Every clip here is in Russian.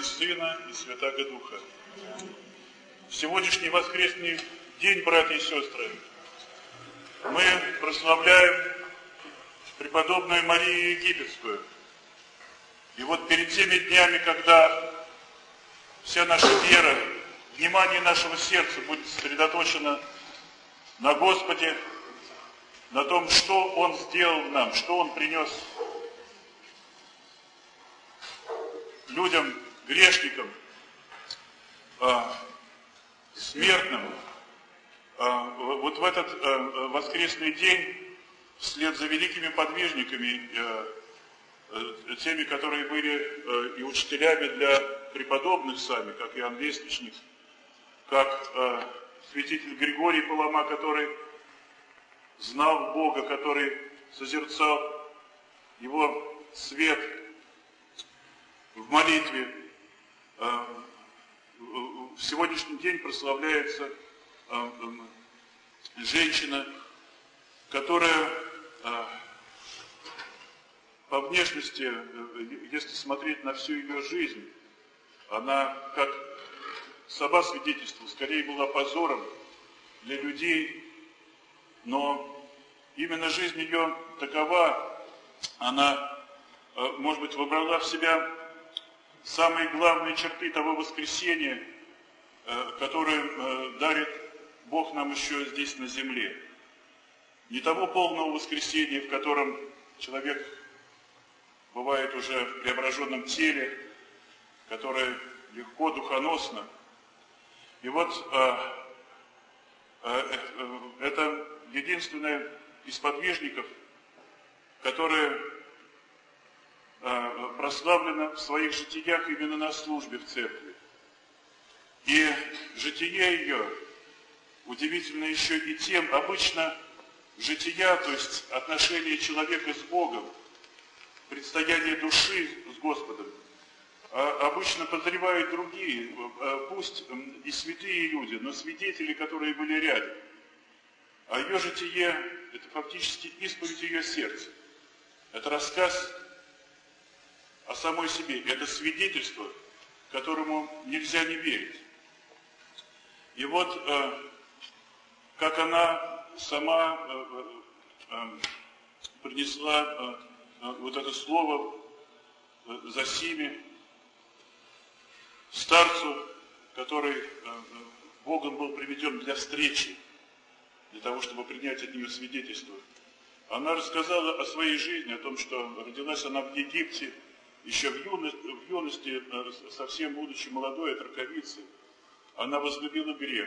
и Сына, и Святаго Духа. В сегодняшний воскресный день, братья и сестры, мы прославляем преподобную Марию Египетскую. И вот перед теми днями, когда вся наша вера, внимание нашего сердца будет сосредоточено на Господе, на том, что Он сделал нам, что Он принес людям, грешникам, смертным. Вот в этот воскресный день, вслед за великими подвижниками, теми, которые были и учителями для преподобных сами, как Иоанн Весточник, как святитель Григорий Палама, который знал Бога, который созерцал Его свет в молитве. В сегодняшний день прославляется женщина, которая по внешности, если смотреть на всю ее жизнь, она, как сама свидетельствовала, скорее была позором для людей, но именно жизнь ее такова, она, может быть, выбрала в себя самые главные черты того воскресения, которое дарит Бог нам еще здесь на земле. Не того полного воскресения, в котором человек бывает уже в преображенном теле, которое легко, духоносно. И вот это единственное из подвижников, которое прославлено в своих житиях именно на службе в церкви. И житие ее удивительно еще и тем, обычно жития, то есть отношение человека с Богом, предстояние души с Господом, обычно подозревают другие, пусть и святые люди, но свидетели, которые были рядом. А ее житие – это фактически исповедь ее сердца. Это рассказ о самой себе. Это свидетельство, которому нельзя не верить. И вот, как она сама принесла вот это слово Зосиме, старцу, который Богом был приведен для встречи, для того, чтобы принять от нее свидетельство. Она рассказала о своей жизни, о том, что родилась она в Египте, еще в юности, совсем будучи молодой, отроковицей. Она возлюбила грех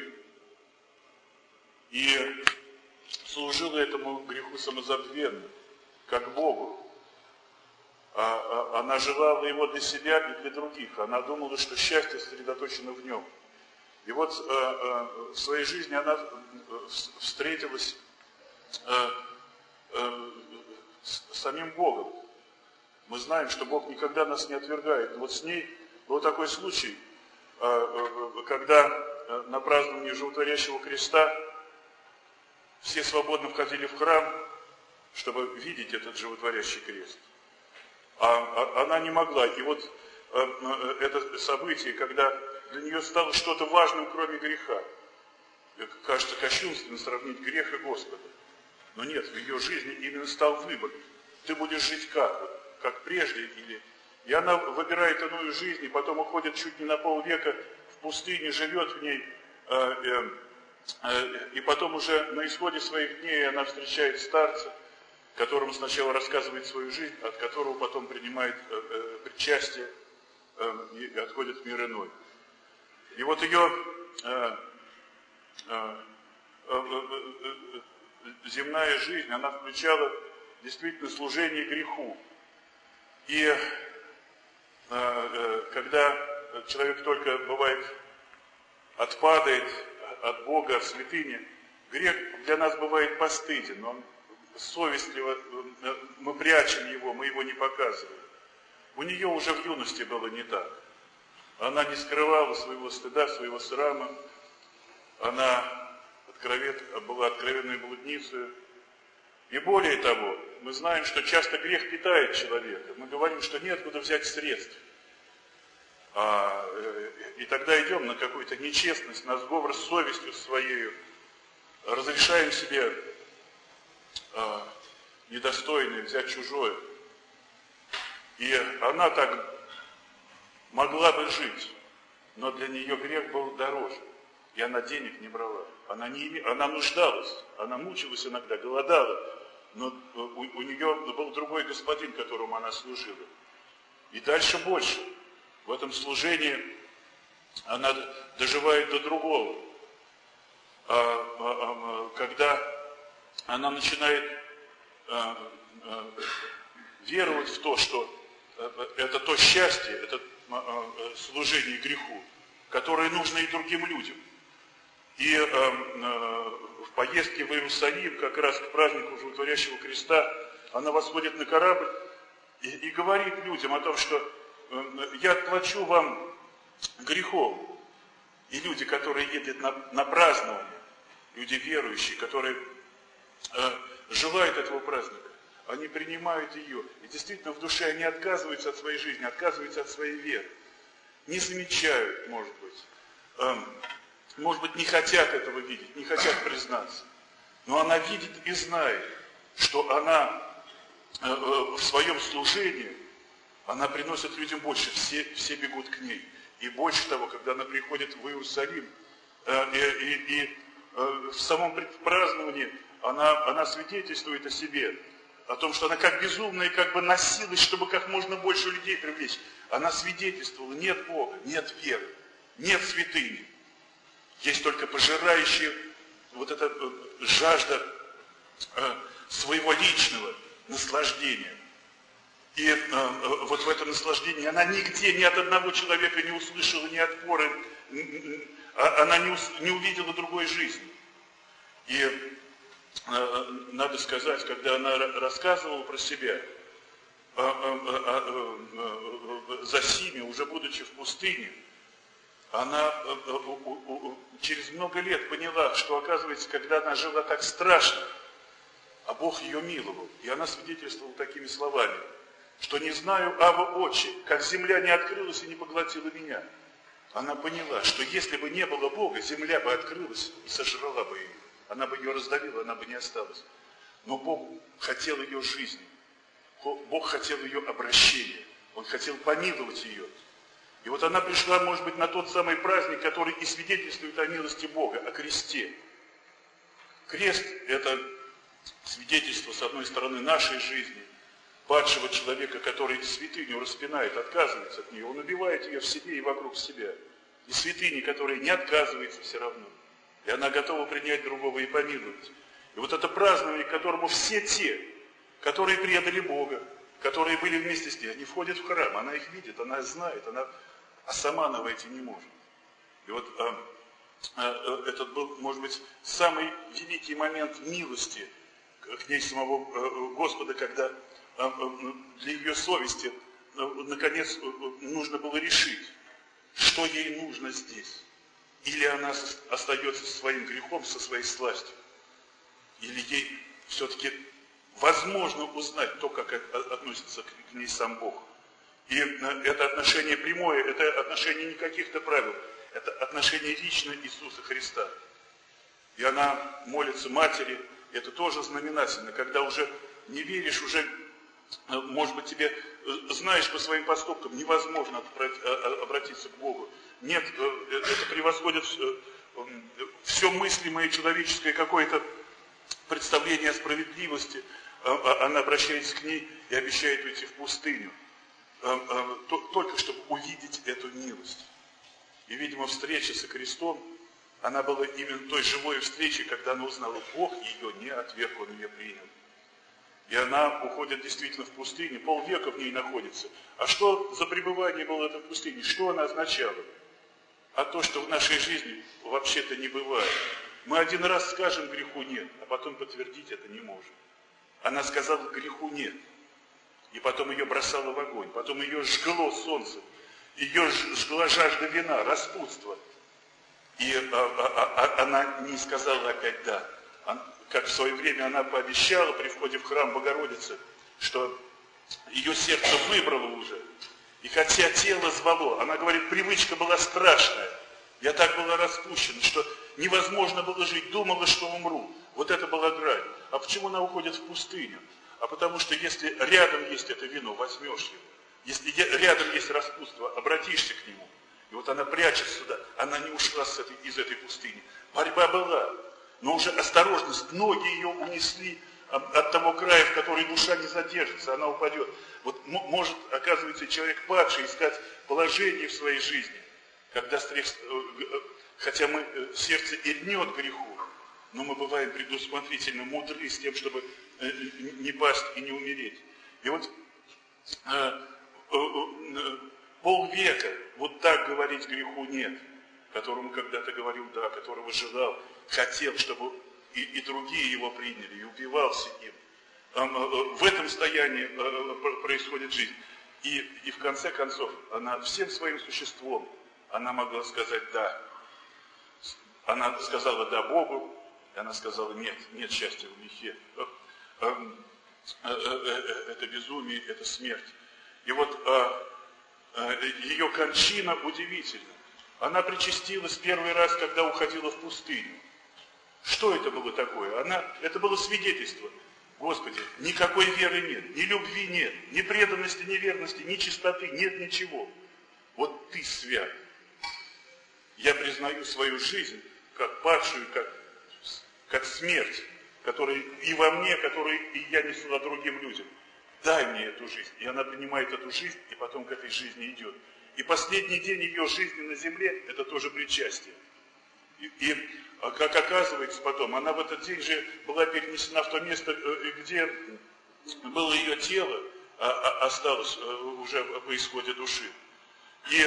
и служила этому греху самозабвенно, как Богу. Она желала его для себя и для других. Она думала, что счастье сосредоточено в нем. И вот в своей жизни она встретилась с самим Богом. Мы знаем, что Бог никогда нас не отвергает. Но вот с ней был такой случай, когда на праздновании Животворящего Креста все свободно входили в храм, чтобы видеть этот Животворящий Крест. А она не могла. И вот это событие, когда для нее стало что-то важным, кроме греха. Кажется, кощунственно сравнить грех и Господа. Но нет, в ее жизни именно стал выбор. Ты будешь жить как прежде, или... И она выбирает иную жизнь, и потом уходит чуть не на полвека в пустыне, живет в ней, и потом уже на исходе своих дней она встречает старца, которому сначала рассказывает свою жизнь, от которого потом принимает причастие и отходит в мир иной. И вот ее земная жизнь, она включала действительно служение греху. И когда человек только, бывает, отпадает от Бога, от святыни, грех для нас бывает постыден, он совестливо, мы прячем его, мы его не показываем. У нее уже в юности было не так. Она не скрывала своего стыда, своего срама. Она была откровенной блудницей. И более того, мы знаем, что часто грех питает человека. Мы говорим, что неоткуда взять средств. И тогда идем на какую-то нечестность, на сговор с совестью своей, разрешаем себе недостойное взять чужое. И она так могла бы жить, но для нее грех был дороже. И она денег не брала. Она нуждалась, она мучилась иногда, голодала. Но у нее был другой господин, которому она служила. И дальше больше. В этом служении она доживает до другого. Когда она начинает веровать в то, что это то счастье, это служение греху, которое нужно и другим людям. И в поездке в Иерусалим, как раз к празднику Животворящего Креста, она восходит на корабль и говорит людям о том, что я отплачу вам грехом. И люди, которые едут на празднование, люди верующие, которые желают этого праздника, они принимают ее. И действительно в душе они отказываются от своей жизни, отказываются от своей веры. Не замечают, может быть, не хотят этого видеть, не хотят признаться. Но она видит и знает, что она в своем служении, она приносит людям больше, все бегут к ней. И больше того, когда она приходит в Иерусалим, и в самом праздновании она свидетельствует о себе, о том, что она как безумная, как бы носилась, чтобы как можно больше людей привлечь. Она свидетельствовала: нет Бога, нет веры, нет святыни. Есть только пожирающая вот эта жажда своего личного наслаждения. И вот в этом наслаждении она нигде ни от одного человека не услышала ни отпора, она не увидела другой жизни. И надо сказать, когда она рассказывала про себя, за Сими, уже будучи в пустыне, она через много лет поняла, что, оказывается, когда она жила так страшно, а Бог ее миловал. И она свидетельствовала такими словами, что не знаю, Ава очи, как земля не открылась и не поглотила меня. Она поняла, что если бы не было Бога, земля бы открылась и сожрала бы ее. Она бы ее раздавила, она бы не осталась. Но Бог хотел ее жизни. Бог хотел ее обращения. Он хотел помиловать ее. И вот она пришла, может быть, на тот самый праздник, который и свидетельствует о милости Бога, о кресте. Крест – это свидетельство, с одной стороны, нашей жизни, падшего человека, который святыню распинает, отказывается от нее. Он убивает ее в себе и вокруг себя. И святыни, которая не отказывается все равно. И она готова принять другого и помиловать. И вот это празднование, к которому все те, которые предали Бога, которые были вместе с ней, они входят в храм, она их видит, она знает, а сама она войти не может. И вот этот был, может быть, самый великий момент милости к ней самого Господа, когда для ее совести, наконец, нужно было решить, что ей нужно здесь. Или она остается со своим грехом, со своей сластью, или ей все-таки возможно узнать то, как относится к ней сам Бог. И это отношение прямое, это отношение не каких-то правил, это отношение лично Иисуса Христа. И она молится Матери, это тоже знаменательно, когда уже не веришь, уже, может быть, тебе, знаешь по своим поступкам, невозможно обратиться к Богу. Нет, это превосходит все мыслимое человеческое какое-то представление о справедливости. Она обращается к ней и обещает уйти в пустыню, только чтобы увидеть эту милость. И, видимо, встреча со крестом, она была именно той живой встречей, когда она узнала, Бог ее не отверг, Он ее принял. И она уходит действительно в пустыню, полвека в ней находится. А что за пребывание было это в пустыне? Что она означала? А то, что в нашей жизни вообще-то не бывает. Мы один раз скажем греху нет, а потом подтвердить это не можем. Она сказала греху нет. И потом ее бросало в огонь. Потом ее жгло солнце. Ее жгла жажда вина, распутство. И она не сказала опять да. Как в свое время она пообещала при входе в храм Богородицы, что ее сердце выбрало уже. И хотя тело звало, она говорит, привычка была страшная. Я так была распущена, что невозможно было жить, думала, что умру. Вот это была грань. А почему она уходит в пустыню? А потому что если рядом есть это вино, возьмешь его. Если рядом есть распутство, обратишься к нему. И вот она прячется сюда, она не ушла из этой пустыни. Борьба была, но уже осторожность, ноги ее унесли от того края, в который душа не задержится, она упадет. Вот может, оказывается, человек падший искать положение в своей жизни, когда хотя сердце и льнет греху, но мы бываем предусмотрительно мудры с тем, чтобы не пасть и не умереть. И вот полвека вот так говорить греху нет, которому когда-то говорил да, которого желал, хотел, чтобы и другие его приняли, и упивался им. В этом состоянии происходит жизнь. И в конце концов, она всем своим существом, она могла сказать да. Она сказала да Богу, и она сказала нет счастья в грехе. Это безумие, это смерть. И вот ее кончина удивительна. Она причастилась первый раз, когда уходила в пустыню. Что это было такое? Это было свидетельство. Господи, никакой веры нет, ни любви нет, ни преданности, ни верности, ни чистоты, нет ничего. Вот Ты свят. Я признаю свою жизнь как падшую, как смерть, которая и во мне, которую и я несу другим людям. Дай мне эту жизнь. И она принимает эту жизнь, и потом к этой жизни идет. И последний день ее жизни на земле – это тоже причастие. И как оказывается потом, она в этот день же была перенесена в то место, где было ее тело, осталось уже по исходе души. И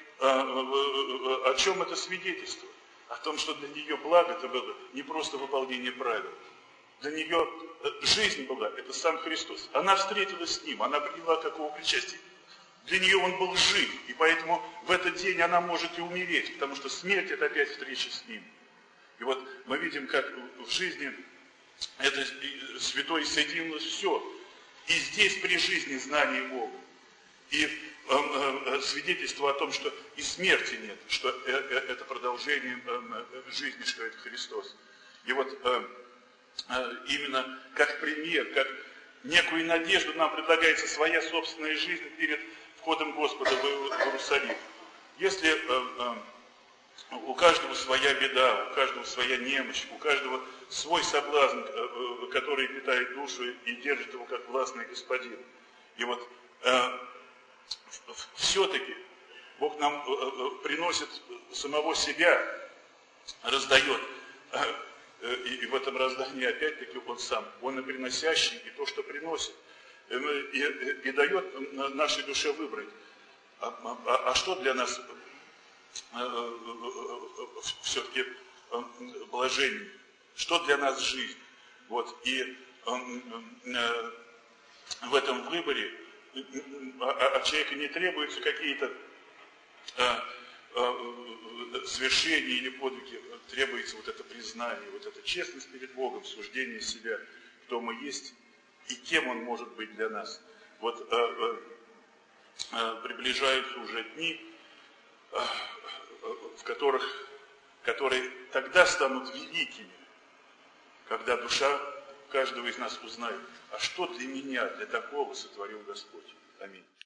о чем это свидетельство? О том, что для нее благо это было не просто выполнение правил. Для нее жизнь была, это сам Христос. Она встретилась с Ним, она приняла какого причастия. Для нее Он был жив, и поэтому в этот день она может и умереть, потому что смерть – это опять встреча с Ним. И вот мы видим, как в жизни это святой соединилось все. И здесь при жизни знание Бога. И свидетельство о том, что и смерти нет, что это продолжение жизни, что это Христос. И вот именно как пример, как некую надежду нам предлагается своя собственная жизнь перед входом Господа в Иерусалим. Если у каждого своя беда, у каждого своя немощь, у каждого свой соблазн, который питает душу и держит его как властный господин. И вот все-таки Бог нам приносит самого себя, раздает. И в этом раздании опять-таки Он сам. Он и приносящий, и то, что приносит. И дает нашей душе выбрать. А что для нас все-таки блажение? Что для нас жизнь? Вот. И в этом выборе от человека не требуются какие-то свершения или подвиги, требуется вот это признание, вот эта честность перед Богом, суждение себя, кто мы есть и кем Он может быть для нас. Вот приближаются уже дни, которые тогда станут великими, когда душа каждого из нас узнает, а что для меня, для такого сотворил Господь. Аминь.